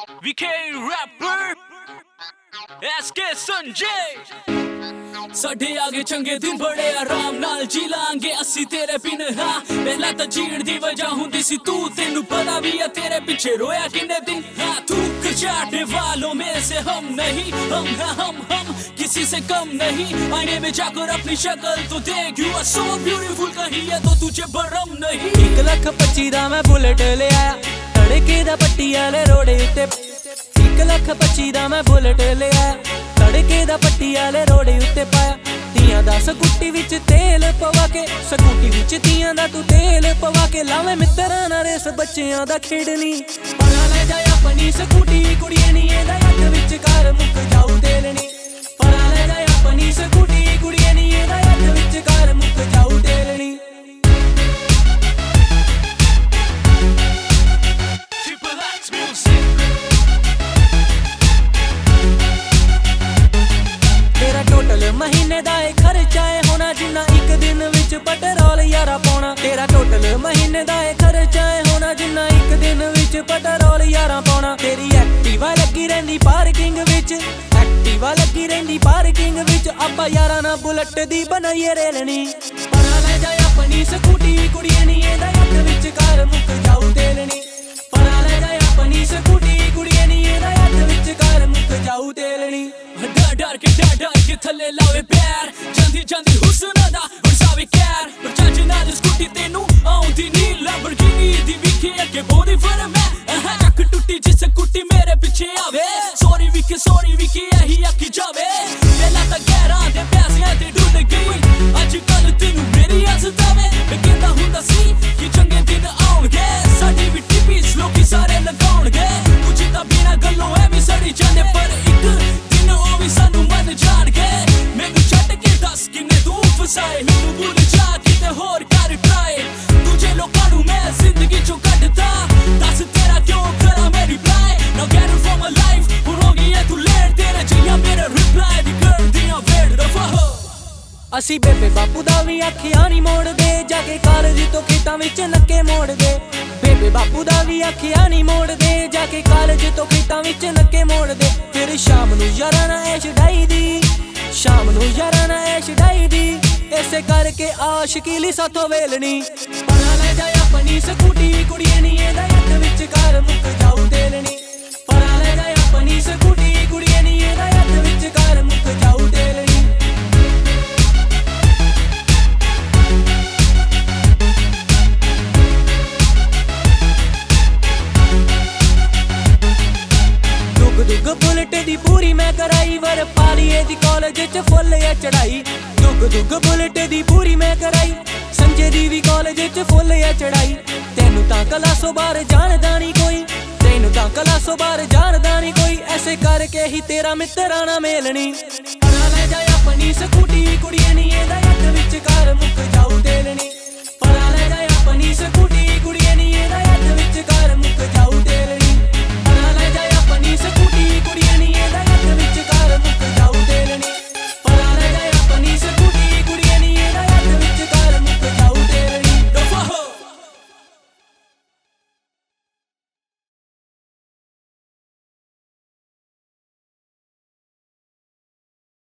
VK rapper SK Sanjay साढ़े आगे चंगे दिन बड़े आराम नाल जी लांगे अस्सी तेरे बिन हाँ पहला तो जीण दी वजह हुंदी सी तू तेनू पता भी है तेरे पीछे रोया किन्ने दिन हाँ तू चाटने वालों में से हम नहीं हम है हम किसी से कम नहीं आईने में जाकर अपनी शक्ल तो देख यू आर सो ब्यूटीफुल कहीं है तो तुझे भरम नहीं 1,25,000 दा मैं बुलेट ले आया तड़के दा पट्टी वाले रोडे उत्ते 1,25,000 दा मैं बुलेट ले आया तड़के दा पट्टी वाले रोडे उत्ते पाया तियां दा स्कूटी विच तेल पवा के स्कूटी विच तियां दा तू तेल पवा के लावे मित्तरां नाल रेस बच्चियां दा खेडनी परा ले जाए अपनी स्कूटी कुड़िए नी एदा हत्थ विच कार मुक जाऊ तेलनी परा ले जाए अपनी स्कूटी कुड़िए नी एदा हत्थ विच कार मुक जाऊ तेलनी महीने दा खर्चा है होना जिन्ना एक दिन विच पेट्रोल यारा पाउणा तेरा टोटल महीने दा खर्चा है होना जिन्ना एक दिन विच पेट्रोल यारा पाउणा तेरी एक्टिवा लगी रहिंदी पार्किंग विच एक्टिवा लगी रहिंदी पार्किंग विच आपां यारा ना बुलेट दी बनाईए रेलनी परा ले जाए अपनी स्कूटी कुड़िए नी एदा हत्थ विच कार मुक जाऊ तेलनी परा ले जाए अपनी स्कूटी कुड़िए नी एदा हत्थ विच कार मुक जाऊ तेलनी डर के थले लावे पैर ਜਾਂਦੀ ਜਾਂਦੀ ਹੁਸਨ ਦਾ ਵਰਸਾਵੇ ਕਹਿਰ ਪਰ ਚੱਜ ਨਾਲ ਸਕੂਟੀ ਤੈਨੂੰ ਆਉਂਦੀ ਨੀ ਲੈਂਬਰਗਿਨੀ ਦੀ ਵਿਖੇ ਅੱਗੇ ਬੋਦੀ ਫਰ ਮੈਂ ਚੱਕ ਟੁੱਟੀ ਜਿਸ ਸਕੂਟੀ ਮੇਰੇ ਪਿੱਛੇ ਆਵੇ ਸੌਰੀ ਵਿਖੇ ਇਹੀ ਆਖੀ ਜਾਵੇ ਪਹਿਲਾਂ ਤਾਂ ਗੈਰਾਂ ਦੇ ਪੈਸਿਆਂ ਤੇ ਡੁੱਲ ਗਈ ਅੱਜ ਕੱਲ ਤੈਨੂੰ ਮੇਰੀ ਹੱਸਦਾਵੇ ਮੈਂ ਕਹਿੰਦਾ ਹੁੰਦਾ ਸੀ ਕਿ ਚੰਗੇ ਦਿਨ ਆਉਣਗੇ ਸਾਡੀ ਵੀ ਟੀਪੀਸ ਲੋਕੀ ਸਾਰੇ ਲਗਾਉਣਗੇ ਕੁਝ ਤਾਂ ਬਿਨਾਂ ਗੱਲੋਂ ਐਵੇਂ ਸੜੀ ਜਾਂਦੇ ਪਰ ਇੱਕ ਦਿਨ ਉਹ ਵੀ ਸਾਨੂੰ ਮੰਨ ਜਾਣਗੇ ਮੈਨੂੰ ਛੱਡ ਕੇ ਦੱਸ ਕਿੰਨੇ ਤੂੰ ਫਸਾਏ ਮੈਨੂੰ ਭੁੱਲ ਜਾ ਕਿਤੇ ਹੋਰ ਕਰ ਟਰਾਈ ਦੂਜੇ ਲੋਕਾਂ ਨੂੰ ਮੈਂ ਜ਼ਿੰਦਗੀ ਚੋਂ ਕੱਢਦਾ ਦੱਸ ਤੇਰਾ ਕਿਉਂ ਕਰਾਂ ਮੈਂ reply now get it from my life ਹੁਣ ਹੋ ਗਈ ਐ ਤੂੰ ਲੇਟ ਤੇਰੇ ਜਿਹਾ ਮੇਰਾ ਰਿਪਲਾਈ ਦੀ ਕਰਦੀਆਂ ਵੇਟ ਰਫਾ ਅਸੀਂ ਬੇਬੇ ਬਾਪੂ ਦਾ ਵੀ ਅੱਖੀਆਂ ਨਹੀਂ ਮੋੜਦੇ ਜਾ ਕੇ ਕਾਲਜ ਤੋਂ ਖੇਤਾਂ ਵਿੱਚ ਨੱਕੇ ਮੋੜਦੇ ਬੇਬੇ ਬਾਪੂ ਦਾ ਵੀ ਅੱਖੀਆਂ ਨਹੀਂ ਮੋੜਦੇ ਜਾ ਕੇ ਕਾਲਜ ਤੋਂ ਖੇਤਾਂ ਵਿੱਚ ਨੱਕੇ ਮੋੜਦੇ ਫਿਰ ਸ਼ਾਮ ਨੂੰ ਯਾਰਾਂ ਨਾਲ ਐਸ਼ ਡਾਈਦੀ ਸ਼ਾਮ ਨੂੰ ਯਾਰਾਂ ਨਾਲ ਐਸ਼ ਡਾਈਦੀ ਇਸੇ ਕਰਕੇ ਆਸ਼ਕੀ ਲਈ ਸਾਥੋਂ ਵੇਲਣੀ ਪਰਾ ਲੈ ਜਾਏ ਆਪਣੀ ਸਕੂਟੀ ਕੁੜੀਏ ਨੀ ਇਹਦਾ ਹੱਥ ਵਿੱਚ ਕਾਰ ਮੁੱਕ ਜਾਊ ਤੇਲਣੀ ਪਰਾ ਲੈ ਜਾਏ ਆਪਣੀ ਸਕੂਟੀ ਕੁੜੀਏ ਨੀ ਇਹਦਾ ਹੱਥ ਵਿੱਚ ਕਾਰ ਮੁੱਕ ਜਾਊ ਤੇਲਣੀ दुग बुलेट दी पूरी मैं कराई वर पालिए दी कॉलेज च फुल है चढ़ाई दुग बुलेट दी पूरी मैं कराई संजय दी भी कॉलेज च फुल है चढ़ाई तेनू तां क्लासों बाहर जानदा नी कोई तेनू तां क्लासों बाहर जानदा नी कोई ऐसे करके ही तेरा मित्तरां नाल मेलनी परा ले जाए अपनी स्कूटी कुड़िए नी एदा हत्थ विच कार मुक जाऊ तेलनी